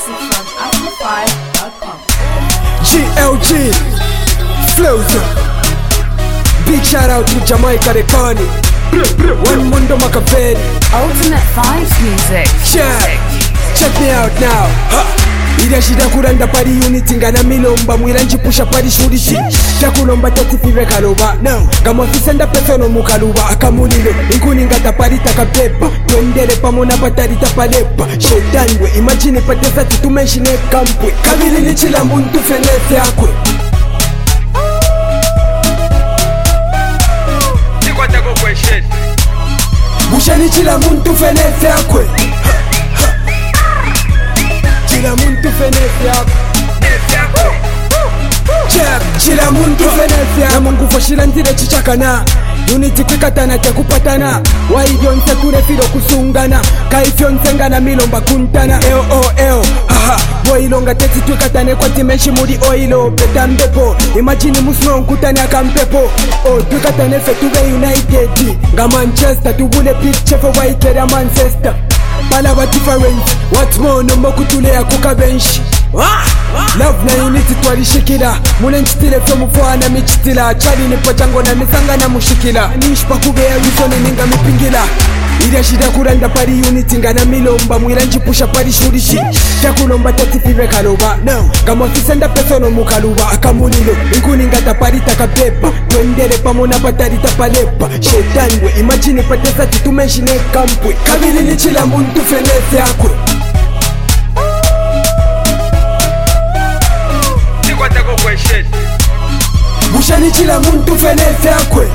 exclusive from Afro5.com. GLG Flows. Big shout out to Jamaica Rekani. One Mundo Makaveli. Ultimate Vibes Music. Check me out now. Ida shida kuranda pari unity ngana milomba mwiranji pusha pari shurishi takulomba tatifive kaloba gama fisenda pesono mukaluba akamulilo inkuni ngata pari takapepa twendele pamona patari tapalepa shetandwe imagine patesa titumenshine kampwe kabili nichila muntu fenese akwe nikwatako question busha nichila muntu fenese akwe Chila muntu fenesi yako Chila muntu fenesi yako Mungu fashila ntire chichakana Unity kwikatana tekupatana Waidionse kurefiro kusungana Kaifyonse ngana milomba kuntana Eo Boilonga teti twikatane kwa timenshi muri oilo Peta mbepo Imagine musno nkutane akampepo Twikatane fe tuwe United Nga Manchester tubule picture for Waikera Manchester Palava difference, what's more no mokutulea kuka bench Love na unity twalishikila Mule nchitile fe mufwana michitila Chali nipo chango na misanga na mushikila Nishpa kubea wisone ninga mipingila Ida shida kuranda pari unity ngana milomba Mwiranji pusha pari shurishi Takulomba tatifive kaloba Gama fisenda pesono mukaluba akamulilo inkuni ngata pari takapepa Twendele pamona patari tapalepa Shetandwe imagine patesa titumenshine kampwe Kabili nichila muntu fenese akwe Nikwatako question Busha nichila muntu fenese akwe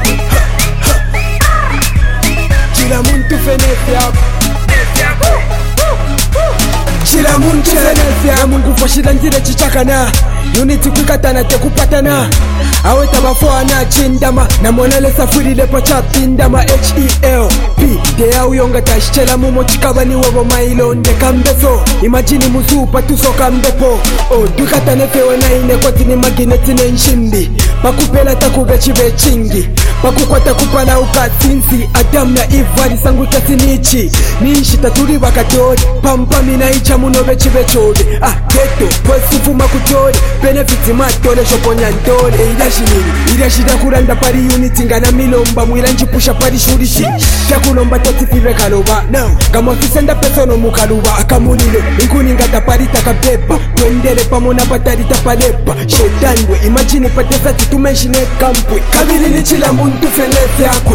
Chila muntu fenese akwe Chila muntu fenese ya Mungu fashila ntire chichakana Unity kwikatana tekupatana Aweta bafwana chindama Na monele safuri lepo chapindama HELP Dea uyonga tashichela mumo chikaba ni webo mailonde kambeso Imagine musupa tuso kambepo Twikatane fewe na ine koti ni magineti nenshindi Pakupela takube chibe chingi Pakukwata kupala ukatinsi Adam na Eve wali sangu tasinichi Nishi taturi wakatori Pampami na icha munobe chibe chode Geto, kwesufu makutore Benefiti matole shoponya ntole Ida shida kuranda pari unity ngana milomba Mwiranji pusha pari shurishi Takulomba tatifive kaloba Gama fisenda pesono mukaluba akamulilo inkuni ngata pari takapepa Twendele pamona patari tapalepa Shetandwe imagine patesa titumenshine kampwe Kabili nichila muntu fenese akwe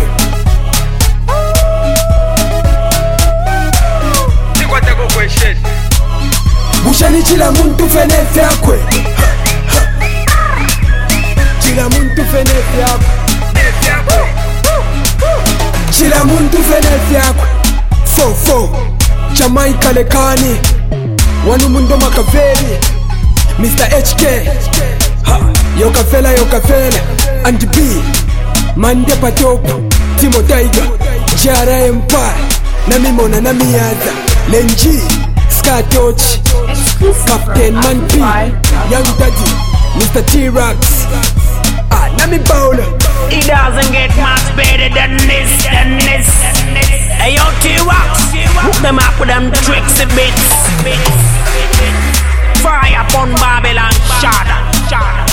Nikwatako question Busha nichila muntu fenese akwe Chila muntu fenese akwe Chila muntu fenese akwe Fo Jamaica Rekani Wanu Mundo Makaveli Mr. HK Yokafela And B Mande Patopo Timo Tiger Jara Empire Namimona Namiyaza Lenji Skatochi Captain Man P Young Daddy Mr. T-Rax Nami Bowler. It doesn't get much better than this. Hey yo T-Rax, hook them up with them tricks and bits. Fire upon Babylon, shada.